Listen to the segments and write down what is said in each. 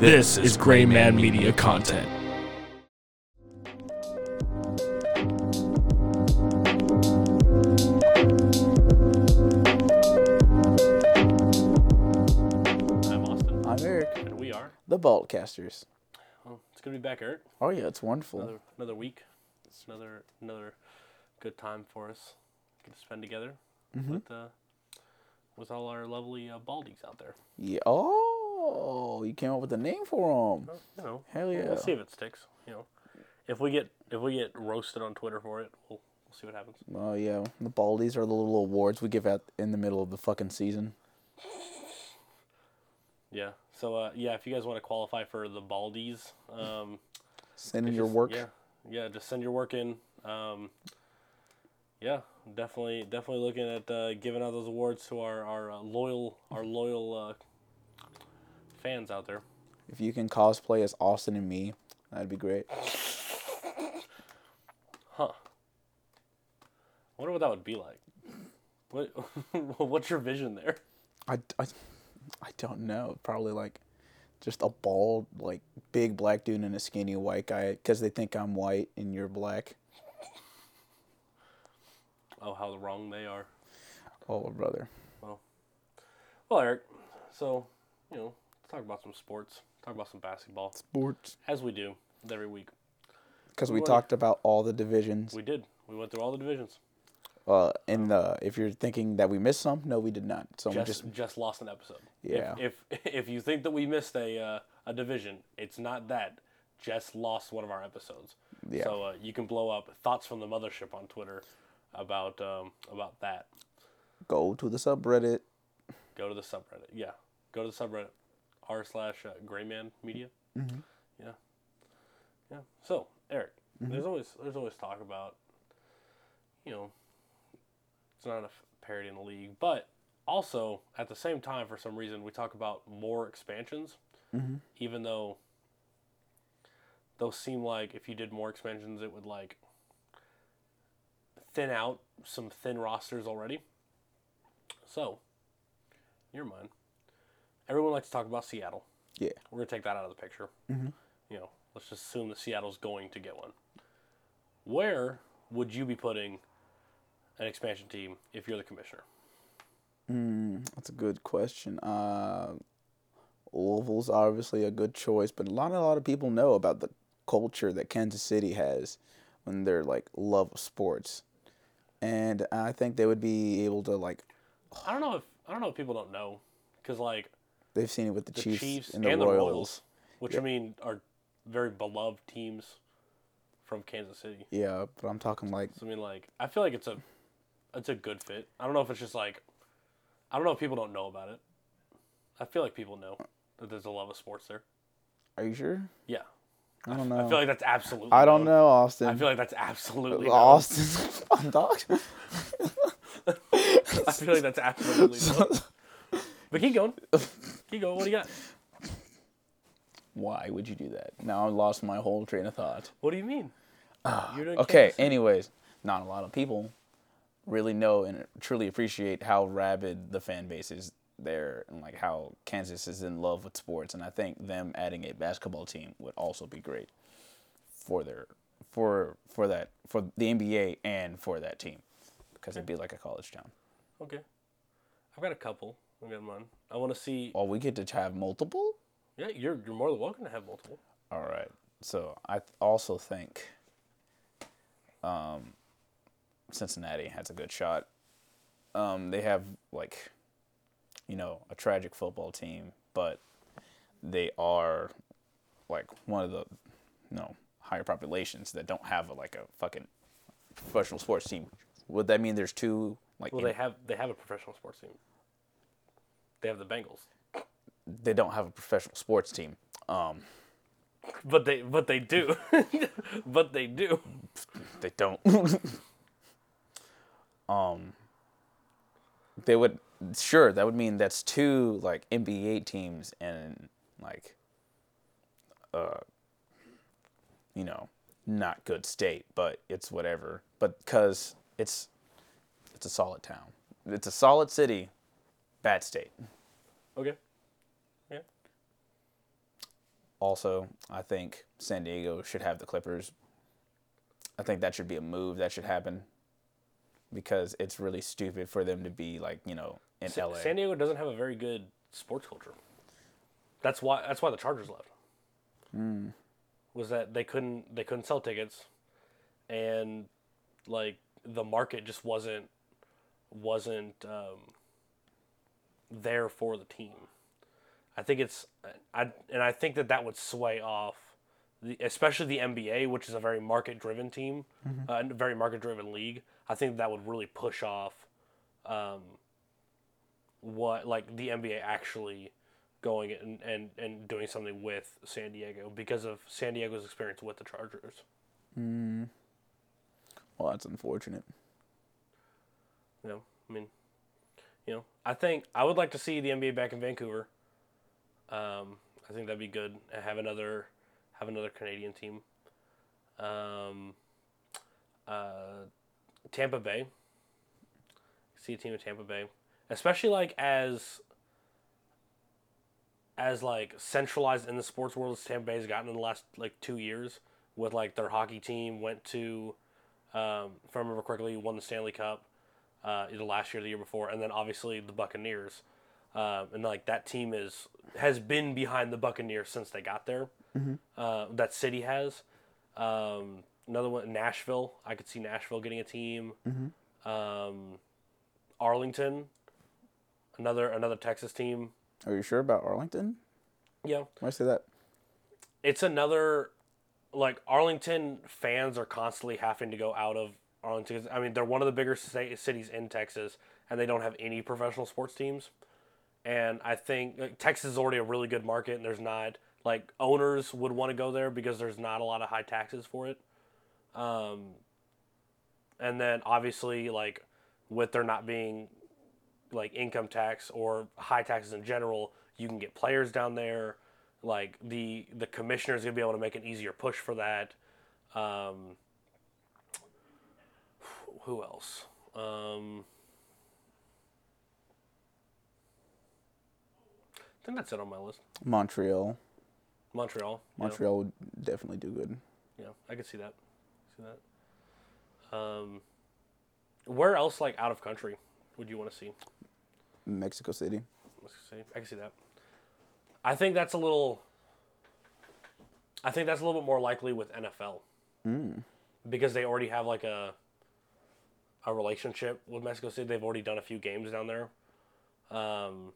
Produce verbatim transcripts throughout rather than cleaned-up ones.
This is Gray Man Media content. I'm Austin. I'm Eric. And we are. The Baltcasters. Well, it's good to be back, Eric. Oh yeah, it's wonderful. Another another week. It's another another good time for us. Get to spend together Mm-hmm. with uh, with all our lovely uh, baldies out there. Yeah. Oh, you came up with a name for them. Well, you know, Hell we'll- yeah. We'll see if it sticks. You know, if we get if we get roasted on Twitter for it, we'll we'll see what happens. Oh yeah, the Baldies are the little awards we give out in the middle of the fucking season. Yeah. So uh, yeah, if you guys want to qualify for the baldies, um, Send in it's your just- work. Yeah. Yeah. Just send your work in. Um, yeah, definitely, definitely looking at uh, giving out those awards to our our uh, loyal our loyal uh, fans out there. If you can cosplay as Austin and me, that'd be great. Huh. I wonder what that would be like. What what's your vision there? I, I, I don't know. Probably like just a bald, like big black dude and a skinny white guy because they think I'm white and you're black. Oh, how wrong they are. Oh, brother. Well, well, Eric. So, you know, let's talk about some sports. Talk about some basketball, Sports. as we do every week. Because we We wanna- talked about all the divisions. We did. We went through all the divisions. Uh, and uh, if you're thinking that we missed some, no, we did not. So we Just, just just lost an episode. Yeah. If if, if you think that we missed a uh, a division, it's not that. Just lost one of our episodes. Yeah. So uh, you can blow up thoughts from the mothership on Twitter about um, about that. go to the subreddit. Go to the subreddit. Yeah. Go to the subreddit. R slash uh, Grayman Media. Mm-hmm. Yeah. Yeah. So Eric, there's always there's always talk about, you know, it's not enough parity in the league, but also at the same time, for some reason, we talk about more expansions, Mm-hmm. even though those seem like if you did more expansions, it would like thin out some thin rosters already. So, in your mind, everyone likes to talk about Seattle. Yeah. We're gonna take that out of the picture. Mm-hmm. You know, let's just assume that Seattle's going to get one. Where would you be putting an expansion team if you're the commissioner? Mm, that's a good question. Uh, Louisville's obviously a good choice, but a lot, a lot of people know about the culture that Kansas City has when they're like love of sports, and I think they would be able to like. I don't know if I don't know if people don't know, because like They've seen it with the, the Chiefs, Chiefs, and the and Royals. the Royals, which Yep. I mean are very beloved teams from Kansas City. Yeah, but I'm talking like So I mean, like I feel like it's a it's a good fit. I don't know if it's just like I don't know if people don't know about it. I feel like people know that there's a love of sports there. Are you sure? Yeah, I don't know. I feel like that's absolutely. I don't known. know, Austin. I feel like that's absolutely. known. Austin's fun dog. I feel like that's absolutely. known. But keep going. Keep going. What do you got? Why would you do that? Now I lost my whole train of thought. What do you mean? You're doing Okay, Kansas City. anyways, not a lot of people really know and truly appreciate how rabid the fan base is there and like how Kansas is in love with sports, and I think them adding a basketball team would also be great for their for for that for the N B A and for that team because it'd be like a college town. Okay. I've got a couple. I've got mine. I want to see. Oh, we get to have multiple? Yeah, you're you're more than welcome to have multiple. All right. So I th- also think um, Cincinnati has a good shot. Um, they have like, you know, a tragic football team, but they are like one of the, you know, higher populations that don't have a, like a fucking professional sports team. Would that mean there's two like? Well, in- they have they have a professional sports team. They have the Bengals, they don't have a professional sports team. Um, but they but they do, but they do. They don't. um, they would sure that would mean that's two like N B A teams and like, uh, you know, not good state, but it's whatever. But because it's it's a solid town, it's a solid city, bad state. Okay. Yeah. also, I think San Diego should have the Clippers. I think that should be a move that should happen because it's really stupid for them to be like, you know, in Sa- L A. San Diego doesn't have a very good sports culture. That's why that's why the Chargers left. Mm. Was that they couldn't they couldn't sell tickets, and like the market just wasn't wasn't um, there for the team. I think it's I and I think that that would sway off, the, especially the N B A, which is a very market driven team, Mm-hmm. uh, a very market driven league. I think that would really push off, um, what like the N B A actually going and, and, and doing something with San Diego because of San Diego's experience with the Chargers. Mm. Well, that's unfortunate. You know, I mean, you know, I think I would like to see the N B A back in Vancouver. Um, I think that'd be good. Have another, have another Canadian team. Um, uh, Tampa Bay. See a team in Tampa Bay, especially like as, as like centralized in the sports world as Tampa Bay's gotten in the last like two years. With like their hockey team went to, um, if I remember correctly, won the Stanley Cup, uh, either last year or the year before, and then obviously the Buccaneers. Uh, and like that team is has been behind the Buccaneers since they got there. Mm-hmm. Uh, that city has. Um, another one, Nashville. I could see Nashville getting a team. Mm-hmm. Um, Arlington, another another Texas team. Are you sure about Arlington? Yeah, Why say that? it's another. Like Arlington fans are constantly having to go out of Arlington. I mean, they're one of the bigger sta- cities in Texas, and they don't have any professional sports teams. And I think like, Texas is already a really good market, and there's not like owners would want to go there because there's not a lot of high taxes for it. Um, and then obviously like with there not being like income tax or high taxes in general, you can get players down there. Like the the commissioner's gonna be able to make an easier push for that. Um, who else? Um, I think that's it on my list. Montreal. Montreal. Montreal would definitely do good. Yeah, yeah, I could see that. See that. Um, where else, like out of country, would you want to see? Mexico City. Let's see. I can see that. I think that's a little. I think that's a little bit more likely with N F L Mm. because they already have like a. A relationship with Mexico City. They've already done a few games down there. Um,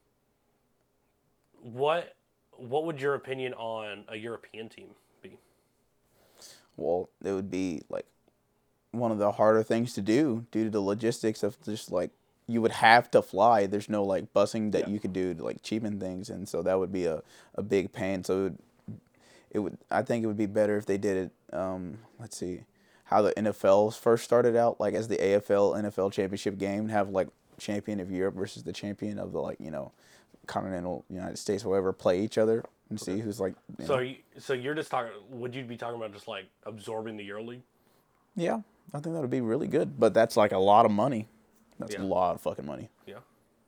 what what would your opinion on a European team be? Well, it would be like one of the harder things to do due to the logistics of just like you would have to fly. There's no like busing that Yeah. you could do to like cheapen things, and so that would be a, a big pain. So it would, it would I think it would be better if they did it. Um, let's see, how the N F L first started out, like as the A F L N F L championship game, have like champion of Europe versus the champion of the like you know continental United States, whatever, play each other and see who's like. You So know. you, so you're just talking. Would you be talking about just like absorbing the EuroLeague? Yeah, I think that would be really good. But that's like a lot of money. That's Yeah. a lot of fucking money. Yeah.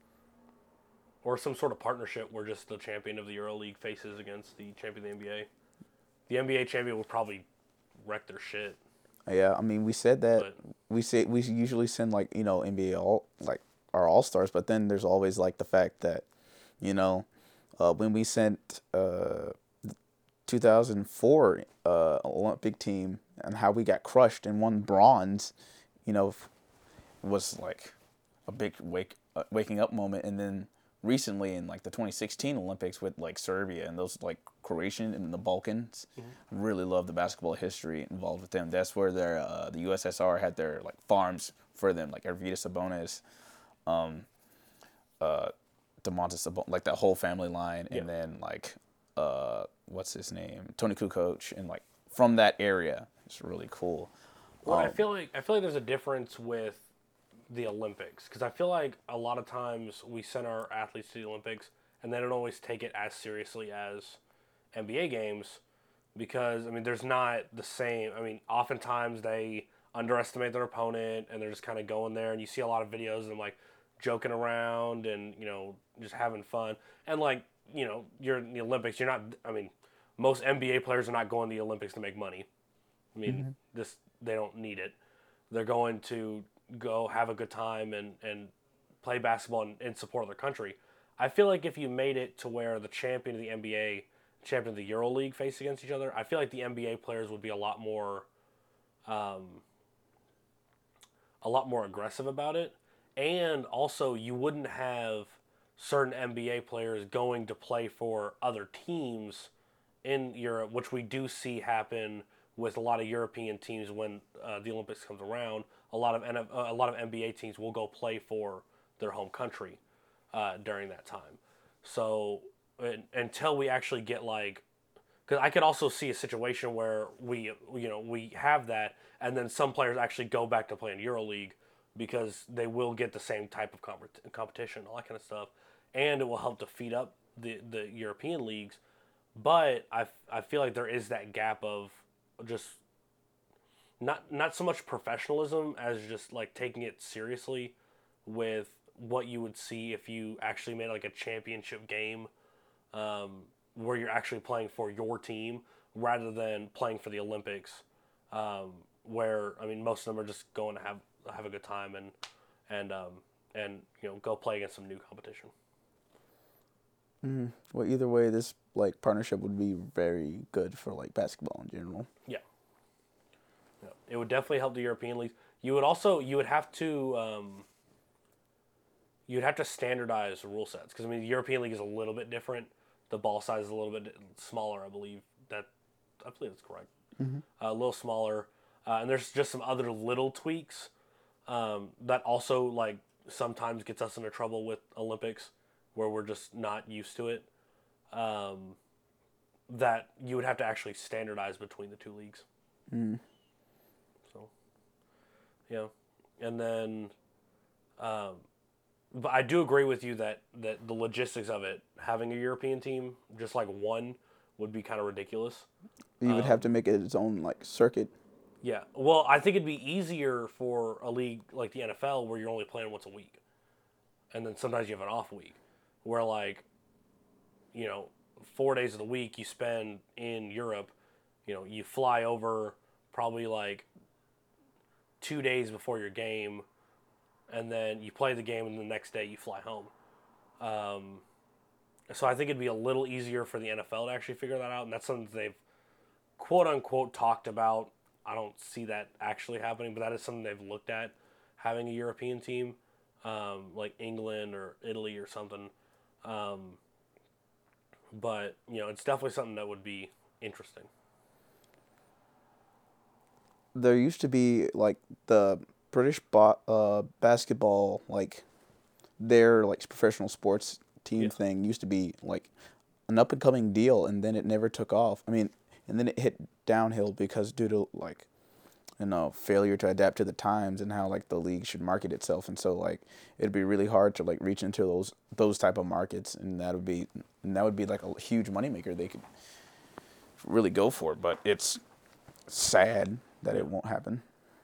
Or some sort of partnership where just the champion of the EuroLeague faces against the champion of the N B A. The N B A champion would probably wreck their shit. Yeah, I mean, we said that But we say we usually send like you know N B A all like our all stars, but then there's always like the fact that, you know, uh, when we sent uh, two thousand four uh, Olympic team and how we got crushed and won bronze, you know, was like a big wake uh, waking up moment, and then recently in like the twenty sixteen Olympics with like Serbia and those like Croatian and the Balkans. Mm-hmm. Really love the basketball history involved with them. That's where their uh, the U S S R had their like farms for them, like Arvydas Sabonis, um, uh, Domantas Sabonis, like that whole family line, Yeah. and then like uh, what's his name, Tony Kukoc, and like from that area. It's really cool. well, I Um, feel like I feel like there's a difference with the Olympics because I feel like a lot of times we send our athletes to the Olympics and they don't always take it as seriously as N B A games because I mean there's not the same. I mean, oftentimes they underestimate their opponent and they're just kind of going there, and you see a lot of videos of them like joking around and you know just having fun, and like you know you're in the Olympics, you're not. I mean, most N B A players are not going to the Olympics to make money. I mean, mm-hmm. this they don't need it. They're going to go have a good time and, and play basketball and, and support their country. I feel like if you made it to where the champion of the N B A, champion of the Euro League face against each other, I feel like the N B A players would be a lot more, um, a lot more aggressive about it. And also, you wouldn't have certain N B A players going to play for other teams in Europe, which we do see happen with a lot of European teams when uh, the Olympics comes around. A lot of N F L, a lot of N B A teams will go play for their home country uh, during that time. So and, until we actually get like, because I could also see a situation where we you know we have that, and then some players actually go back to play in EuroLeague because they will get the same type of comp- competition, all that kind of stuff, and it will help to feed up the the European leagues. But I, I feel like there is that gap of just not not so much professionalism as just like taking it seriously with what you would see if you actually made like a championship game um, where you're actually playing for your team rather than playing for the Olympics, um, where I mean most of them are just going to have have a good time and and um, and you know go play against some new competition. Mm-hmm. Well, either way, this like partnership would be very good for like basketball in general. Yeah. Yeah. It would definitely help the European leagues. You would also you would have to um, you'd have to standardize rule sets because I mean the European league is a little bit different. The ball size is a little bit smaller, I believe. That I believe that's correct. Mm-hmm. Uh, a little smaller, uh, and there's just some other little tweaks um, that also like sometimes gets us into trouble with Olympics, where we're just not used to it. Um, that you would have to actually standardize between the two leagues. Mm. So, yeah, and then, um, but I do agree with you that, that the logistics of it, having a European team, just like one, would be kind of ridiculous. You would um, have to make it its own like circuit. Yeah, well, I think it'd be easier for a league like the N F L where you're only playing once a week, and then sometimes you have an off week, where like, you know, four days of the week you spend in Europe, you know, you fly over probably like two days before your game, and then you play the game, and the next day you fly home. Um, so I think it'd be a little easier for the N F L to actually figure that out, and that's something they've quote-unquote talked about. I don't see that actually happening, but that is something they've looked at, having a European team, um, like England or Italy or something. Um, but, you know, it's definitely something that would be interesting. There used to be, like, the British bo- uh, basketball, like, their, like, professional sports team yeah. thing used to be, like, an up-and-coming deal, and then it never took off. I mean, and then it hit downhill because due to, like, you know, failure to adapt to the times and how, like, the league should market itself. And so, like, it'd be really hard to, like, reach into those those type of markets, and that would be, and that would be like, a huge moneymaker. They could really go for it, but it's sad that it won't happen.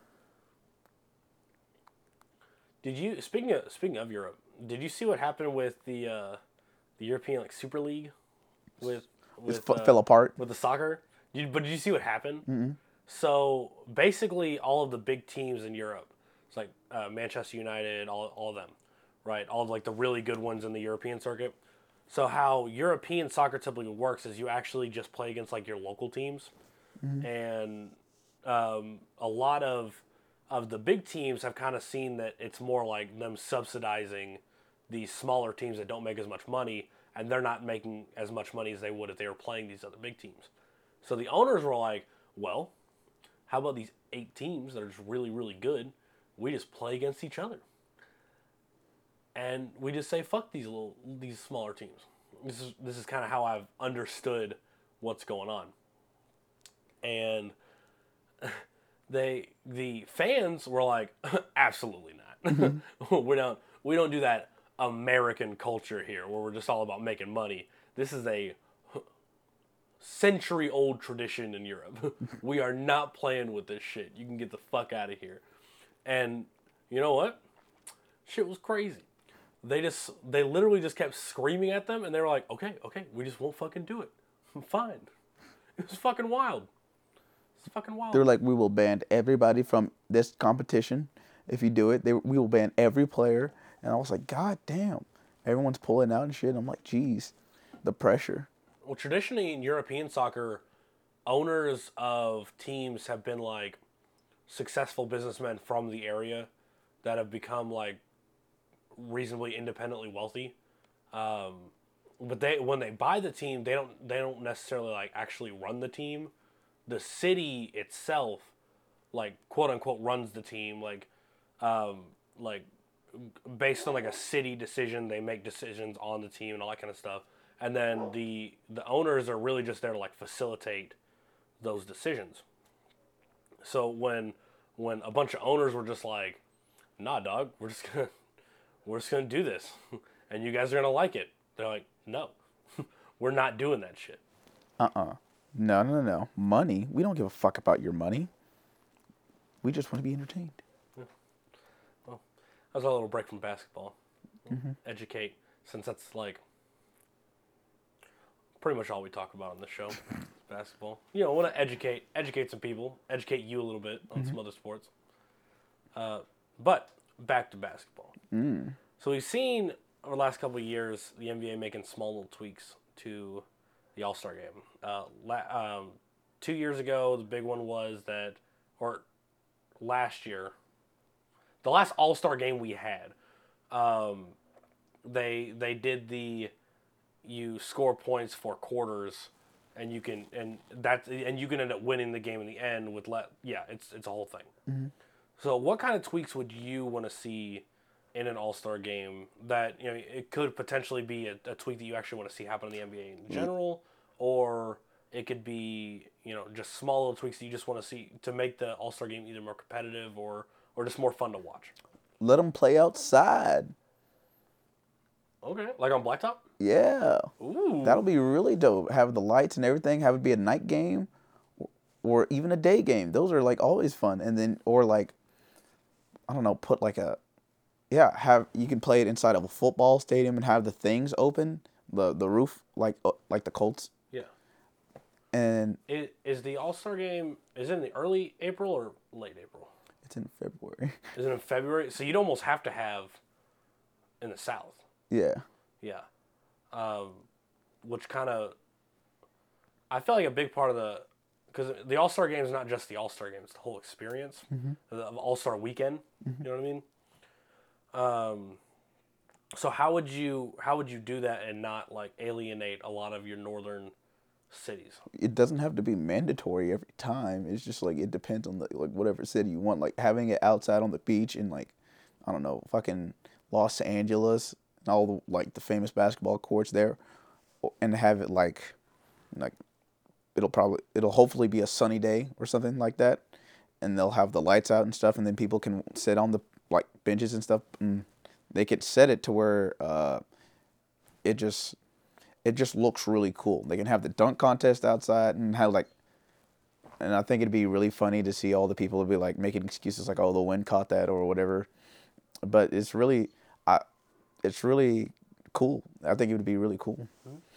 Did you, speaking of, speaking of Europe, did you see what happened with the uh, the European, like, Super League? With, with It f- uh, fell apart. With the soccer? Did, but did you see what happened? Mm-hmm. So basically, all of the big teams in Europe, it's like uh, Manchester United, all all of them, right? All of like the really good ones in the European circuit. So how European soccer typically works is you actually just play against like your local teams, mm-hmm. and um, a lot of of the big teams have kind of seen that it's more like them subsidizing these smaller teams that don't make as much money, and they're not making as much money as they would if they were playing these other big teams. So the owners were like, well, how about these eight teams that are just really, really good? We just play against each other. And we just say, fuck these little, these smaller teams. This is this is kind of how I've understood what's going on. And they, the fans were like, absolutely not. Mm-hmm. we don't, we don't do that American culture here where we're just all about making money. This is a century-old tradition in Europe. We are not playing with this shit. You can get the fuck out of here. And you know what? Shit was crazy. They just, they literally just kept screaming at them, and they were like, okay, okay, we just won't fucking do it. Fine. It was fucking wild. It's fucking wild. They're like, we will ban everybody from this competition if you do it. They we will ban every player. And I was like, God damn. Everyone's pulling out and shit. I'm like, geez, the pressure. Well, traditionally in European soccer, owners of teams have been like successful businessmen from the area that have become like reasonably independently wealthy. Um, but they when they buy the team, they don't they don't necessarily like actually run the team. The city itself, like quote unquote, runs the team. Like, um, like based on like a city decision, they make decisions on the team and all that kind of stuff. And then the the owners are really just there to like facilitate those decisions. So when when a bunch of owners were just like, nah, dog, we're just gonna we're just gonna do this, and you guys are gonna like it. They're like, no, we're not doing that shit. Uh-uh. No, no, no. Money. We don't give a fuck about your money. We just want to be entertained. Yeah. Well, that was a little break from basketball. Mm-hmm. Educate, since that's like pretty much all we talk about on this show. Basketball. You know, want to educate, educate some people, educate you a little bit on mm-hmm. some other sports. Uh, but back to basketball. Mm. So we've seen over the last couple of years the N B A making small little tweaks to the All-Star game. Uh, la- um, two years ago, the big one was that, or last year, the last All-Star game we had, um, they they did the you score points for quarters. And you can and that and you can end up winning the game in the end with let yeah it's it's a whole thing. Mm-hmm. So what kind of tweaks would you want to see in an All-Star game that you know it could potentially be a, a tweak that you actually want to see happen in the N B A in general, or it could be you know just small little tweaks that you just want to see to make the All-Star game either more competitive or or just more fun to watch. Let them play outside. Okay, like on Blacktop. Yeah. Ooh. That'll be really dope. Have the lights and everything. Have it be a night game or even a day game. Those are like always fun. And then, or like, I don't know, put like a, yeah, have, you can play it inside of a football stadium and have the things open, the, the roof, like, uh, like the Colts. Yeah. And. It, is the All-Star game, is it in the early April or late April? It's in February. Is it in February? So you'd almost have to have in the South. Yeah. Yeah. Um, which kind of, I feel like a big part of the, because the All-Star game is not just the All-Star game, it's the whole experience, mm-hmm. the All-Star weekend, mm-hmm. you know what I mean? Um, so how would you, how would you do that and not like alienate a lot of your northern cities? It doesn't have to be mandatory every time. It's just like, it depends on the, like whatever city you want, like having it outside on the beach in like, I don't know, fucking Los Angeles, all the like the famous basketball courts there, and have it like, like, it'll probably it'll hopefully be a sunny day or something like that, and they'll have the lights out and stuff, and then people can sit on the like benches and stuff, and they could set it to where uh, it just it just looks really cool. They can have the dunk contest outside and have like, and I think it'd be really funny to see all the people would be like making excuses like, oh, the wind caught that or whatever, but it's really I. It's really cool. I think it would be really cool.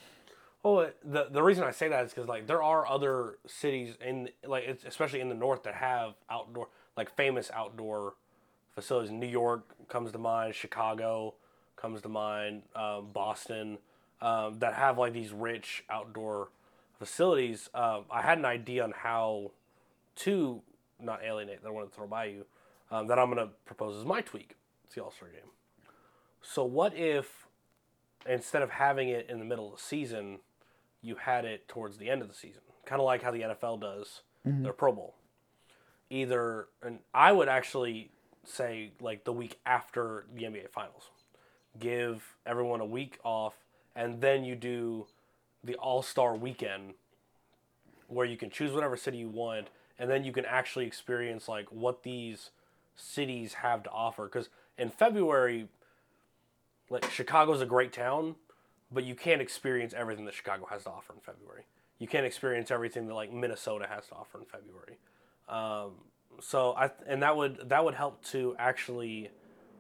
Well, the the reason I say that is because like there are other cities in like it's, especially in the north that have outdoor like famous outdoor facilities. New York comes to mind, Chicago comes to mind, um, Boston um, that have like these rich outdoor facilities. Um, I had an idea on how to not alienate that I want to throw by you um, that I'm going to propose as my tweak. It's the All-Star game. So what if, instead of having it in the middle of the season, you had it towards the end of the season? Kind of like how the N F L does mm-hmm. their Pro Bowl. Either, and I would actually say like the week after the N B A Finals. Give everyone a week off, and then you do the All-Star weekend where you can choose whatever city you want, and then you can actually experience like what these cities have to offer. Because in February, like Chicago's a great town, but you can't experience everything that Chicago has to offer in February. You can't experience everything that like Minnesota has to offer in February. Um, so I and that would that would help to actually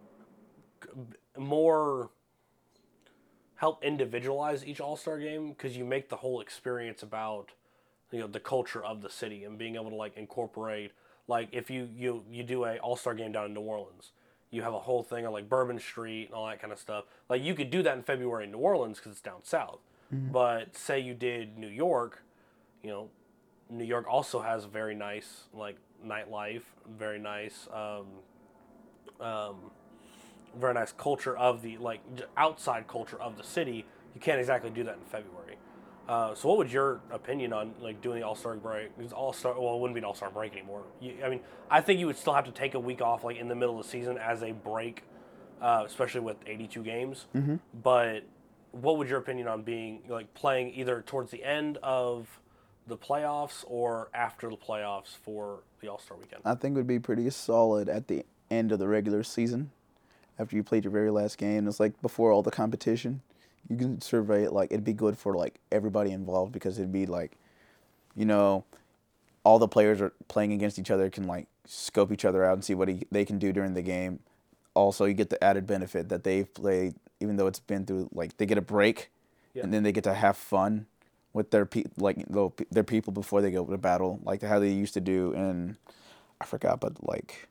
more help individualize each All-Star game because you make the whole experience about you know, the culture of the city and being able to like incorporate, like if you you you do a All-Star game down in New Orleans, you have a whole thing on like Bourbon Street and all that kind of stuff. Like you could do that in February in New Orleans because it's down south. Mm-hmm. But say you did New York, you know, New York also has a very nice like nightlife, very nice, um, um, very nice culture of the like outside culture of the city. You can't exactly do that in February. Uh, so, what would your opinion on like doing the All Star break? All Star, well, it wouldn't be an All Star break anymore. You, I mean, I think you would still have to take a week off like in the middle of the season as a break, uh, especially with eighty-two games. Mm-hmm. But what would your opinion on being like playing either towards the end of the playoffs or after the playoffs for the All-Star weekend? I think it would be pretty solid at the end of the regular season after you played your very last game. It's like before all the competition. You can survey it like it'd be good for like everybody involved because it'd be like, you know, all the players are playing against each other can like scope each other out and see what he, they can do during the game. Also, you get the added benefit that they've played, even though it's been through, like they get a break, yeah. and then they get to have fun with their pe- like their people before they go to battle, like how they used to do. And I forgot, but like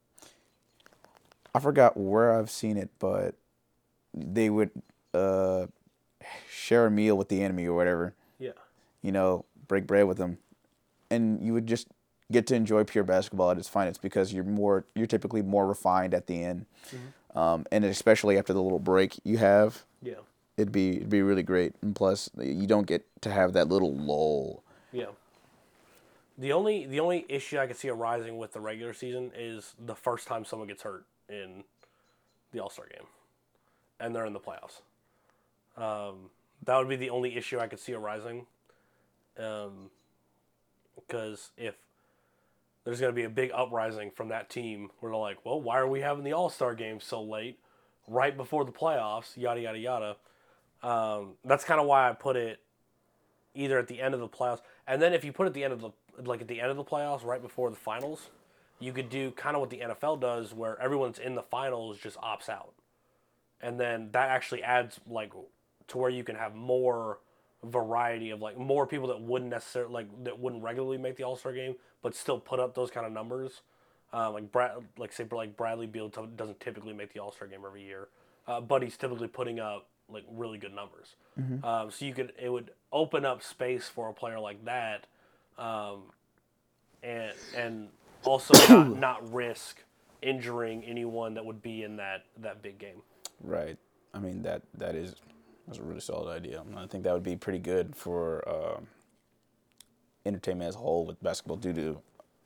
I forgot where I've seen it, but they would uh, share a meal with the enemy or whatever. Yeah. You know, break bread with them, and you would just get to enjoy pure basketball at its finest because you're more you're typically more refined at the end, mm-hmm. um, and especially after the little break you have. Yeah. It'd be it'd be really great, and plus you don't get to have that little lull. Yeah. The only the only issue I could see arising with the regular season is the first time someone gets hurt in the All-Star game, and they're in the playoffs. Um, that would be the only issue I could see arising, um, because if there's going to be a big uprising from that team, where they're like, well, why are we having the All-Star game so late, right before the playoffs? Yada yada yada. Um, that's kind of why I put it either at the end of the playoffs, and then if you put it at the end of the like at the end of the playoffs, right before the finals, you could do kind of what the N F L does, where everyone's in the finals just opts out, and then that actually adds like to where you can have more variety of like more people that wouldn't necessarily like that wouldn't regularly make the All-Star game, but still put up those kind of numbers. Uh, like Brad, like say like Bradley Beal t- doesn't typically make the All-Star game every year, uh, but he's typically putting up like really good numbers. Mm-hmm. Um, so you could it would open up space for a player like that, um, and and also not, not risk injuring anyone that would be in that, that big game. Right. I mean that that is that's a really solid idea. I think that would be pretty good for uh, entertainment as a whole with basketball due to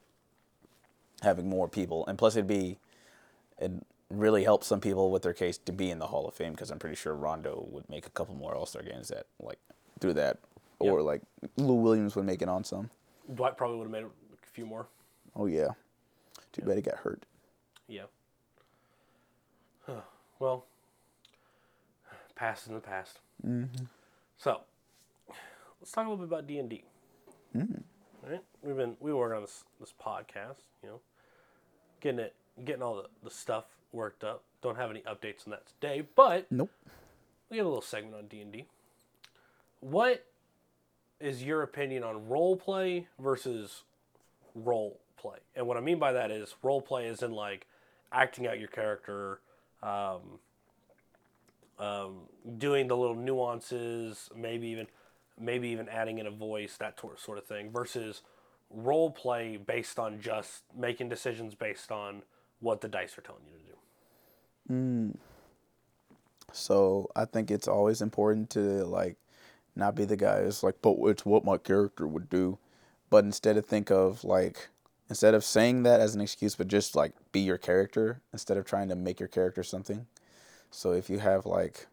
having more people, and plus it'd be it really helps some people with their case to be in the Hall of Fame because I'm pretty sure Rondo would make a couple more All-Star games that like through that, or yep. like Lou Williams would make it on some. Dwight probably would have made a few more. Oh yeah, too yeah. bad he got hurt. Yeah. Huh. Well, past in the past. Mm-hmm. So, let's talk a little bit about D and D. Mm. All right, we've been we working on this this podcast, you know, getting it, getting all the, the stuff worked up. Don't have any updates on that today, but nope. We have a little segment on D and D. What is your opinion on role play versus role play? And what I mean by that is role play is in like acting out your character, um, um, doing the little nuances, maybe even maybe even adding in a voice, that sort of thing, versus role play based on just making decisions based on what the dice are telling you to do. Mm. So I think it's always important to like not be the guy who's like, but it's what my character would do, but instead of think of like instead of saying that as an excuse, but just like be your character instead of trying to make your character something. So if you have like,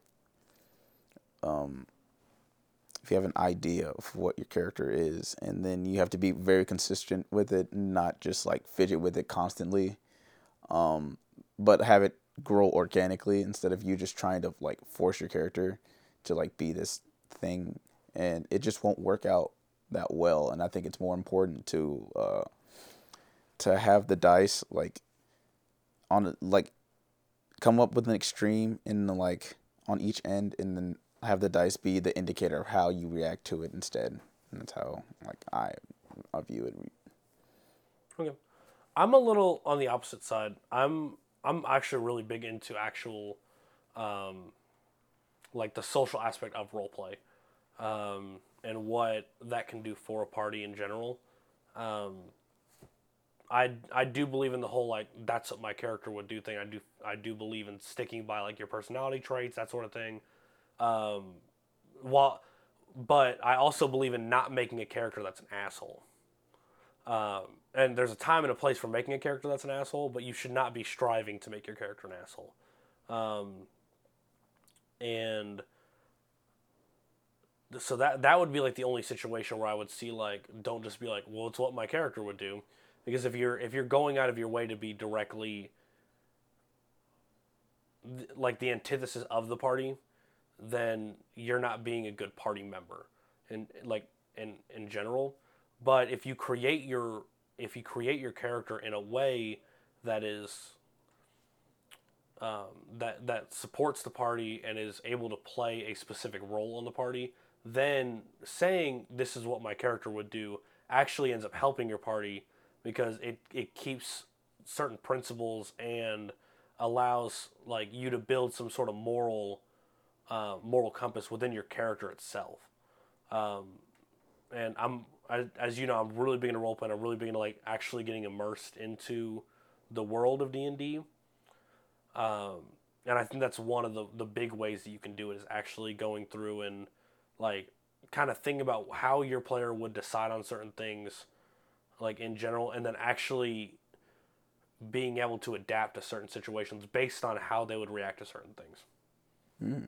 um, if you have an idea of what your character is, and then you have to be very consistent with it, not just like fidget with it constantly, um, but have it grow organically instead of you just trying to like force your character to like be this thing, and it just won't work out that well. And I think it's more important to uh, to have the dice like on like come up with an extreme in the like on each end, and then have the dice be the indicator of how you react to it instead. And that's how like I I view it. Okay. I'm a little on the opposite side. I'm I'm actually really big into actual, um, like the social aspect of roleplay, um, and what that can do for a party in general. Um, I I do believe in the whole like that's what my character would do thing. I do I do believe in sticking by like your personality traits, that sort of thing. Um, while, but I also believe in not making a character that's an asshole. Um, and there's a time and a place for making a character that's an asshole, but you should not be striving to make your character an asshole. Um, and so that that would be like the only situation where I would see like don't just be like, well, it's what my character would do, because if you're if you're going out of your way to be directly th- like the antithesis of the party, then you're not being a good party member, and like in in general. But if you create your if you create your character in a way that is um, that that supports the party and is able to play a specific role in the party, then saying this is what my character would do actually ends up helping your party, because it, it keeps certain principles and allows like you to build some sort of moral uh, moral compass within your character itself. Um, and I'm I, as you know, I'm really big into role playing. I'm really big into like actually getting immersed into the world of D and D. Um, and I think that's one of the, the big ways that you can do it is actually going through and like kind of think about how your player would decide on certain things, like in general, and then actually being able to adapt to certain situations based on how they would react to certain things. Mm.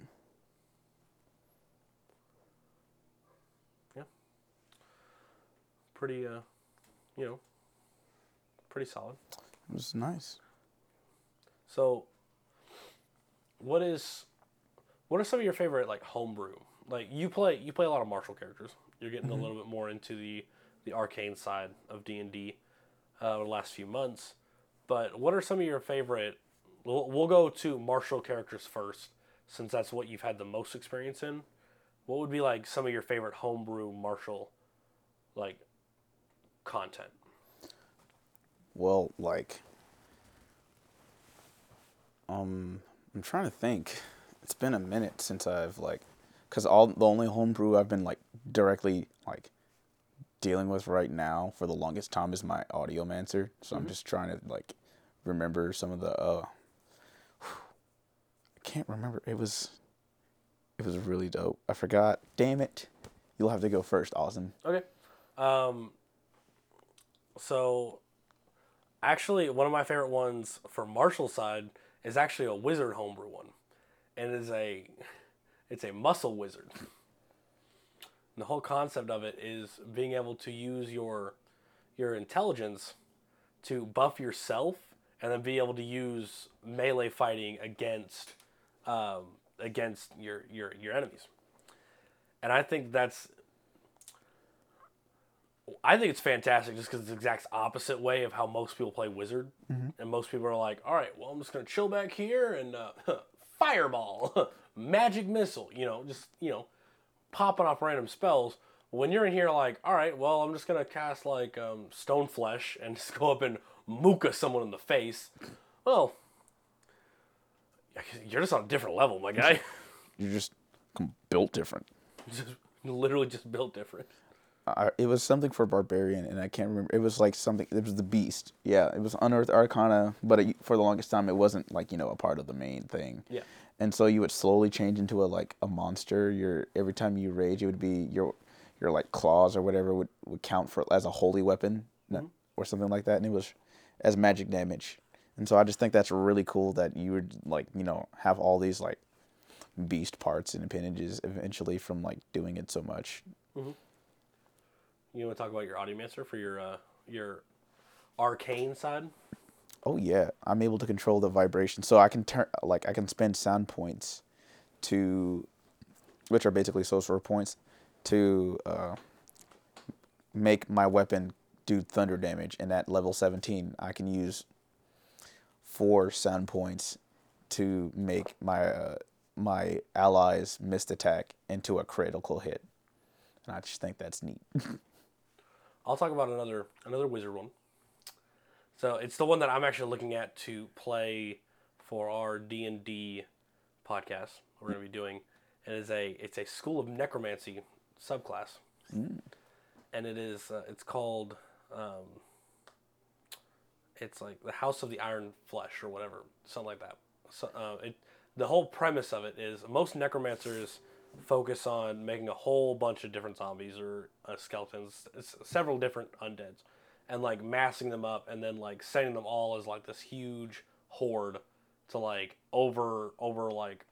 Yeah. Pretty, uh, you know, pretty solid. It was nice. So, what is, what are some of your favorite like homebrew? Like you play, you play a lot of martial characters. You're getting Mm-hmm. a little bit more into the, the arcane side of D and D uh, over the last few months. But what are some of your favorite? We'll, we'll go to martial characters first, since that's what you've had the most experience in. What would be like some of your favorite homebrew martial, like, content? Well, like, um, I'm trying to think. It's been a minute since I've like, cause all the only homebrew I've been like directly like dealing with right now for the longest time is my Audiomancer. So Mm-hmm. I'm just trying to like remember some of the. Uh, I can't remember. It was. It was really dope. I forgot. Damn it! You'll have to go first, Austin. Okay. Um, so, actually, one of my favorite ones for martial side is actually a wizard homebrew one, and it is a, it's a muscle wizard. And the whole concept of it is being able to use your, your intelligence to buff yourself, and then be able to use melee fighting against, um, against your your your enemies. And I think that's I think it's fantastic just because it's the exact opposite way of how most people play Wizard. Mm-hmm. And most people are like, all right, well, I'm just going to chill back here and uh, fireball, magic missile, you know, just, you know, popping off random spells. When you're in here like, all right, well, I'm just going to cast like um, Stone Flesh and just go up and mooka someone in the face. Well, you're just on a different level, my guy. You're just built different. Just literally just built different. I, it was something for Barbarian, and I can't remember. It was like something. It was the Beast. Yeah, it was Unearthed Arcana, but it, for the longest time, it wasn't like you know a part of the main thing. Yeah. And so you would slowly change into a like a monster. Your every time you rage, it would be your your like claws or whatever would, would count for as a holy weapon, mm-hmm. or something like that, and it was as magic damage. And so I just think that's really cool that you would like you know have all these like beast parts and appendages eventually from like doing it so much. Mm-hmm. You want to talk about your Audiomancer for your uh, your arcane side? Oh yeah, I'm able to control the vibration, so I can turn like I can spend sound points to, which are basically sorcerer points, to uh, make my weapon do thunder damage. And at level seventeen, I can use four sound points to make my uh, my allies' missed attack into a critical hit. And I just think that's neat. I'll talk about another another wizard one. So it's the one that I'm actually looking at to play for our D and D podcast we're going to be doing. And it's a it's a School of Necromancy subclass, mm. and it is uh, it's called um, it's like the House of the Iron Flesh or whatever, something like that. So uh, it the whole premise of it is most necromancers focus on making a whole bunch of different zombies or uh, skeletons, it's several different undeads, and like massing them up and then like setting them all as like this huge horde to like over over like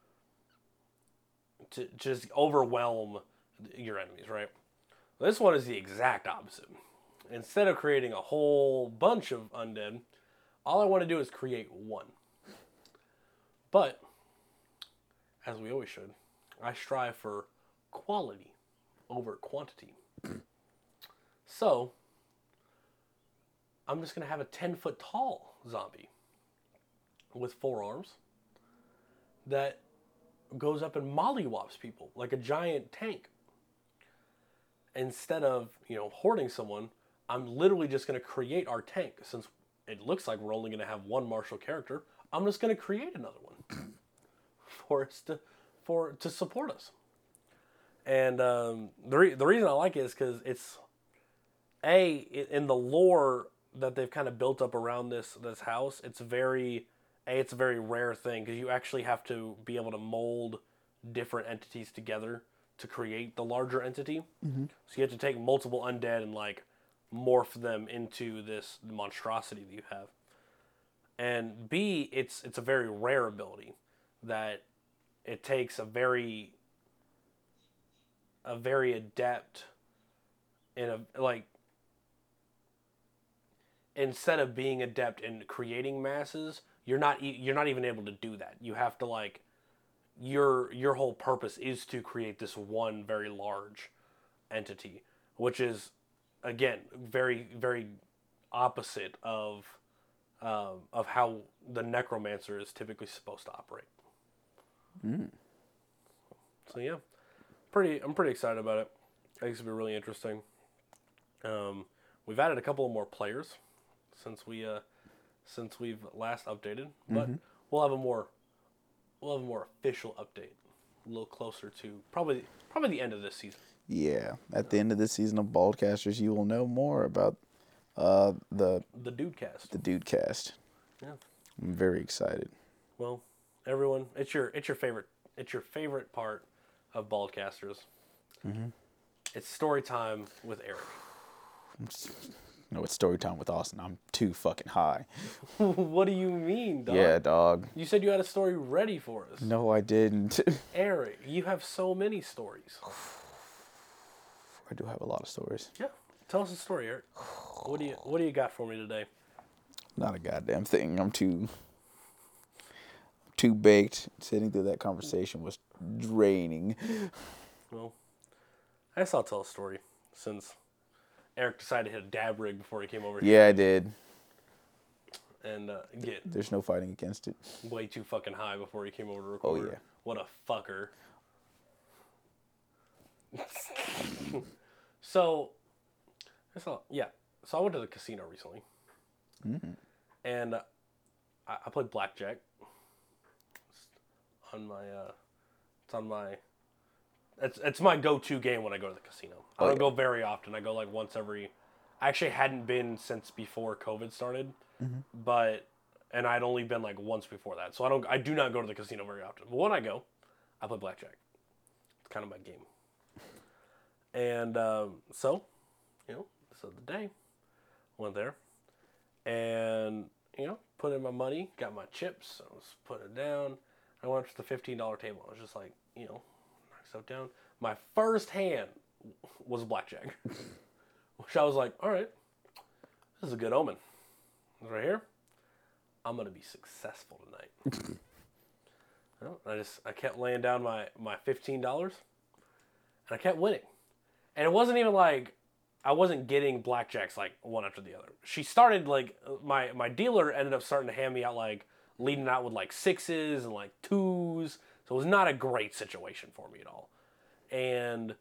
to just overwhelm your enemies, right? This one is the exact opposite. Instead of creating a whole bunch of undead, all I want to do is create one. But as we always should, I strive for quality over quantity. So, I'm just going to have a ten foot tall zombie with four arms that goes up and mollywops people like a giant tank. Instead of, you know, hoarding someone, I'm literally just going to create our tank. Since it looks like we're only going to have one martial character, I'm just going to create another one for us to for to support us. And um, the re- the reason I like it is because it's a in the lore that they've kind of built up around this this house. It's very a it's a very rare thing because you actually have to be able to mold different entities together to create the larger entity. Mm-hmm. So you have to take multiple undead and like morph them into this monstrosity that you have. And B, it's it's a very rare ability that it takes a very a very adept in a like instead of being adept in creating masses, you're not you're not even able to do that. You have to like your your whole purpose is to create this one very large entity, which is again very very opposite of um, of how the necromancer is typically supposed to operate. Mm. So yeah, pretty I'm pretty excited about it. I think it's gonna be really interesting. Um, we've added a couple of more players since we uh, since we've last updated, but mm-hmm. we'll have a more we'll have a more official update a little closer to probably probably the end of this season. Yeah, at the end of this season of Baldcasters, you will know more about uh, the the Dude Cast. The Dude Cast. Yeah, I'm very excited. Well, everyone, it's your it's your favorite it's your favorite part of Baldcasters. Mm-hmm. It's story time with Eric. No, it's story time with Austin. I'm too fucking high. What do you mean, dog? Yeah, dog. You said you had a story ready for us. No, I didn't. Eric, you have so many stories. I do have a lot of stories. Yeah. Tell us a story, Eric. What do you What do you got for me today? Not a goddamn thing. I'm too too baked. Sitting through that conversation was draining. Well, I guess I'll tell a story since Eric decided to hit a dab rig before he came over here. Yeah, I did. And uh, get There's no fighting against it. way too fucking high before he came over to record. Oh, yeah. What a fucker. So, I saw, yeah. So I went to the casino recently. Mm-hmm. And uh, I, I played blackjack. It's on my, uh, it's on my, it's, it's my go-to game when I go to the casino. I don't oh, yeah. go very often. I go like once every, I actually hadn't been since before COVID started, mm-hmm. but, and I'd only been like once before that. So I don't, I do not go to the casino very often. But when I go, I play blackjack. It's kind of my game. And um, so, you know, so the day, went there, and, you know, put in my money, got my chips, I was putting it down. I went up to the fifteen dollar table. I was just like, you know, knock stuff down. My first hand was blackjack, which I was like, all right, this is a good omen. Right here, I'm going to be successful tonight. You know, I just, I kept laying down my, my fifteen dollars, and I kept winning. And it wasn't even like I wasn't getting blackjacks like one after the other. She started like my my dealer ended up starting to hand me out like leading out with like sixes and like twos. So it was not a great situation for me at all. And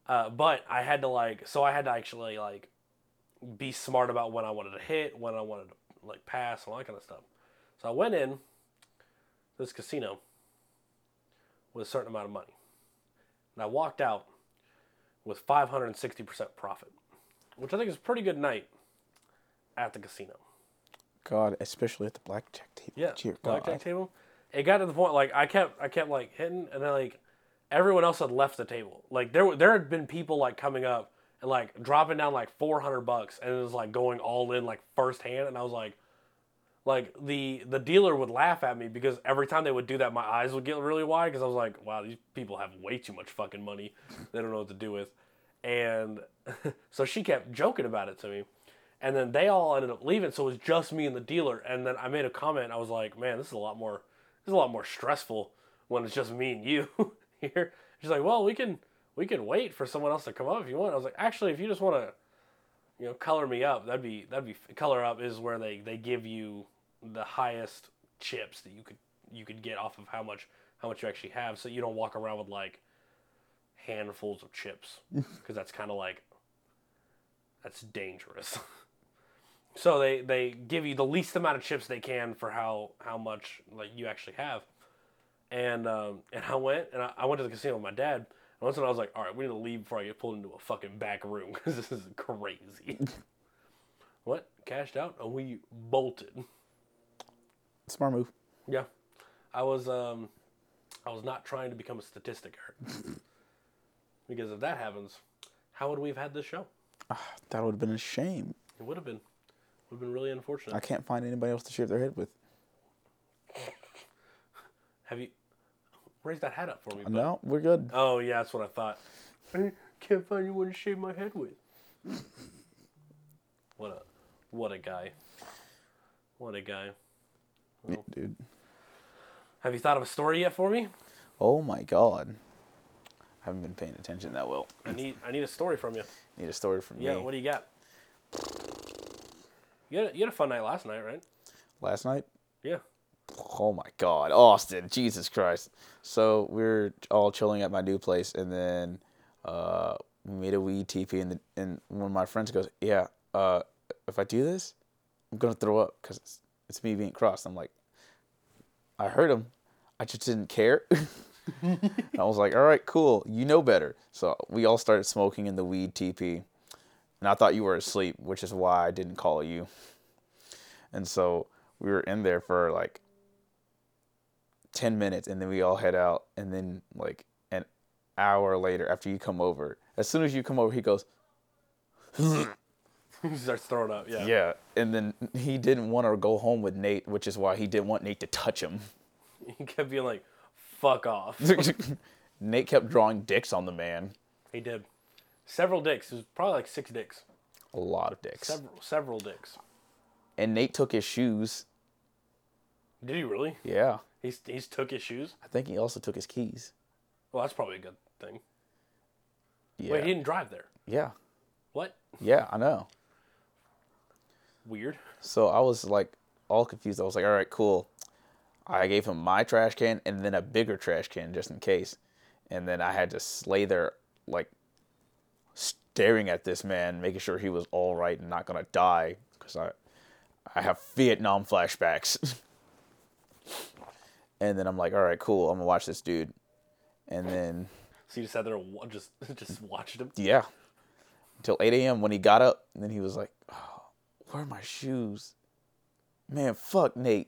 Uh, but I had to like, so I had to actually like be smart about when I wanted to hit, when I wanted to like pass, all that kind of stuff. So I went in this casino with a certain amount of money, and I walked out with five hundred sixty percent profit, which I think is a pretty good night at the casino. God, especially at the blackjack table. Yeah, Dear blackjack God. table. It got to the point like I kept, I kept like hitting, and then like everyone else had left the table. Like there, there had been people like coming up and like dropping down like four hundred bucks, and it was like going all in like first hand, and I was like, like the the dealer would laugh at me because every time they would do that, my eyes would get really wide because I was like, wow, these people have way too much fucking money. They don't know what to do with, and so she kept joking about it to me. And then they all ended up leaving, so it was just me and the dealer. And then I made a comment. I was like, "Man, this is a lot more. This is a lot more stressful when it's just me and you here." She's like, "Well, we can we can wait for someone else to come up if you want." I was like, "Actually, if you just want to, you know, color me up, that'd be that'd be color up is where they, they give you the highest chips that you could you could get off of how much how much you actually have, so you don't walk around with like handfuls of chips because that's kind of like that's dangerous." So they, they give you the least amount of chips they can for how, how much like you actually have, and um, and I went and I, I went to the casino with my dad. And once when I was like, all right, we need to leave before I get pulled into a fucking back room because this is crazy. What? Cashed out and we bolted. Smart move. Yeah, I was um, I was not trying to become a statistic, Eric. Because if that happens, how would we have had this show? That would have been a shame. It would have been. Would have been really unfortunate. I can't find anybody else to shave their head with. Have you raise that hat up for me? Bud. No, we're good. Oh yeah, that's what I thought. I can't find anyone to shave my head with. What a what a guy. What a guy. Well, Dude. have you thought of a story yet for me? Oh my God. I haven't been paying attention that well. I need I need a story from you. Need a story from Yeah, me. what do you got? You had, a, you had a fun night last night, right? Last night? Yeah. Oh my God, Austin, Jesus Christ. So we were all chilling at my new place, and then uh, we made a weed teepee, and, the, and one of my friends goes, yeah, uh, if I do this, I'm going to throw up because it's, it's me being crossed. I'm like, I heard him. I just didn't care. I was like, all right, cool. You know better. So we all started smoking in the weed teepee, and I thought you were asleep, which is why I didn't call you. And so we were in there for like ten minutes, and then we all head out. And then like an hour later, after you come over, as soon as you come over, he goes, He starts throwing up, yeah. yeah. And then he didn't want to go home with Nate, which is why he didn't want Nate to touch him. He kept being like, fuck off. Nate kept drawing dicks on the man. He did. Several dicks. It was probably like six dicks. A lot of dicks. Several several dicks. And Nate took his shoes. Did he really? Yeah. He's he's took his shoes? I think he also took his keys. Well, that's probably a good thing. Yeah. Wait, he didn't drive there. Yeah. What? Yeah, I know. Weird. So I was like all confused. I was like, all right, cool. I gave him my trash can and then a bigger trash can just in case. And then I had to lay there like staring at this man, making sure he was all right and not going to die because I, I have Vietnam flashbacks. And then I'm like, all right, cool. I'm going to watch this dude. And then, So you just sat there and wa- just, just watched him? yeah, until eight a.m. when he got up. And then he was like, oh, where are my shoes? Man, fuck Nate.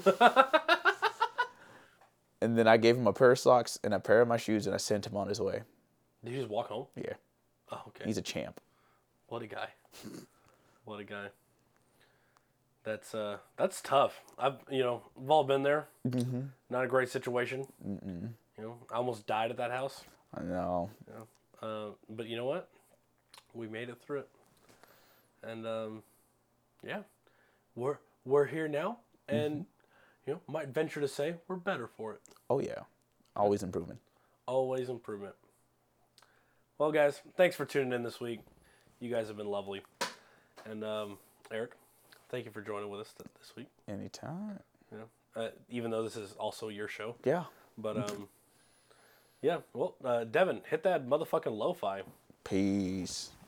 And then I gave him a pair of socks and a pair of my shoes, and I sent him on his way. Did you just walk home? Yeah, Oh, okay. he's a champ. What a guy. What a guy. That's uh, that's tough. I've you know we've all been there. Mm-hmm. Not a great situation. Mm-mm. You know, I almost died at that house. I know. You know? Uh, but you know what? We made it through it. And um, yeah, we're we're here now, and mm-hmm. you know, might venture to say we're better for it. Oh yeah, always improvement. Always improvement. Well, guys, thanks for tuning in this week. You guys have been lovely, and um, Eric, thank you for joining with us th- this week. Anytime. You know, uh, even though this is also your show. Yeah. But um, yeah. Well, uh, Devin, hit that motherfucking lo-fi. Peace.